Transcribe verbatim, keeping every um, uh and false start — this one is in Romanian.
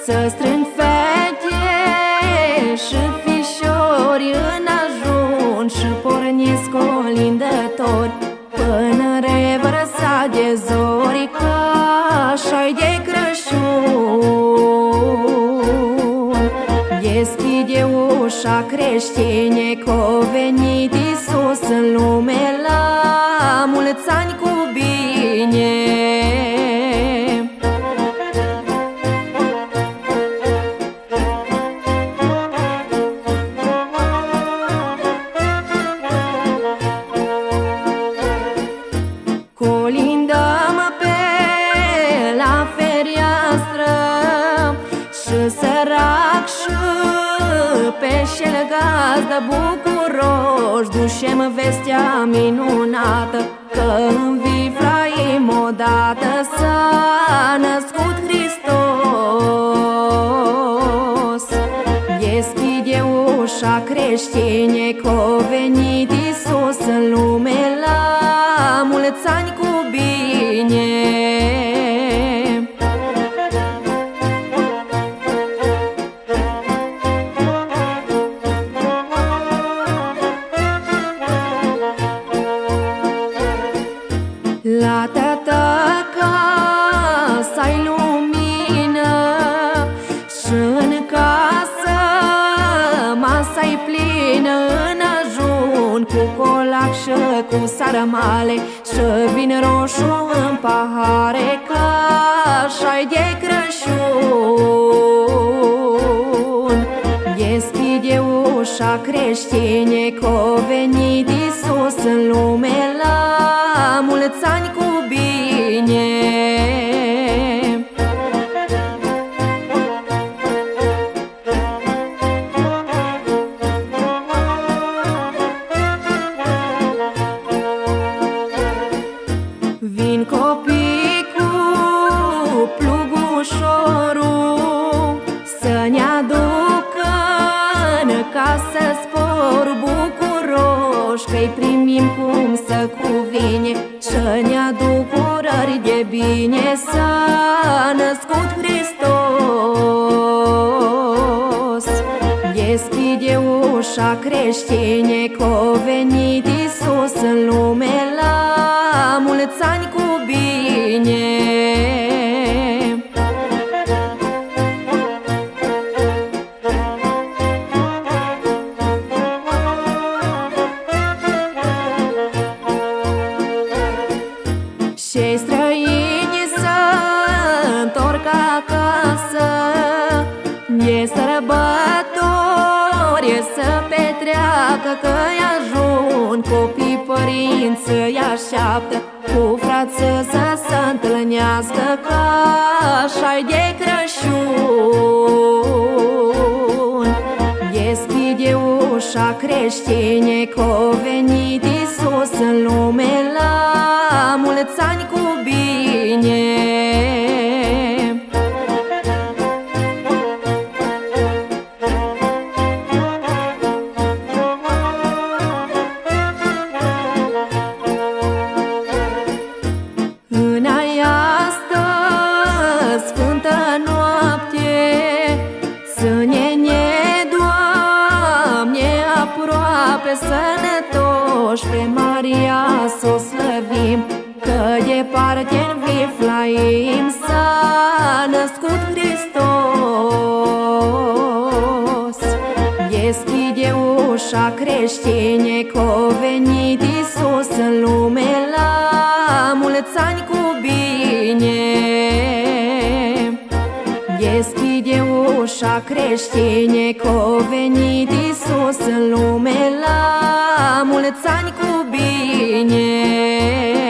Să strâng fete și fișori în ajun și pornesc colindători până revărsa de zori, că așa-i de Crăciun. Deschide ușa creștine, că-o venit Iisus în lume, la mulți ani cu bine. Colindăm pe la fereastră și sărac și peșel gazdă bucuroși, dușem vestea minunată că învii Efraim odată, s-a născut Hristos. Deschide ușa creștine, că-o venit Iisus în lume, la mulți ani cu bine. La tata casa-i lumină și în casă masa-i plină, în ajun cu colac și cu sarmale și vin roșu în pahare, că așa-i de Crăciun. Deschide ușa creștine, că-o venit Iisus în lume, la mulți ani cu bine. Vin copii cu plugușorul să ne aducă în casă spor, bucuroși că-i primim cum să cuvine și ne aduc urări de bine. S-a născut Hristos. Deschide ușa creștine, că-o venit Iisus în lume, la mulți ani cu bine. Și străini să întorc acasă, e sărbători să petreacă, că-i ajun copii, părinți îi așteaptă, cu frață să se întâlnească, că așa-i de Crăciun. Deschide ușa creștine, că-o venit Iisus în lume, la mulți ani cu bine. În această sfântă noapte, ține-ne, Doamne, aproape, sănătoși, pe Maria s-o slăvim, că departe-n Viflaim s-a născut Hristos. Deschide ușa creștine, că-o venit Iisus în lume, la mulți ani cu bine. Deschide ușa creștine, că-o venit Iisus în lume, la mulți ani cu bine.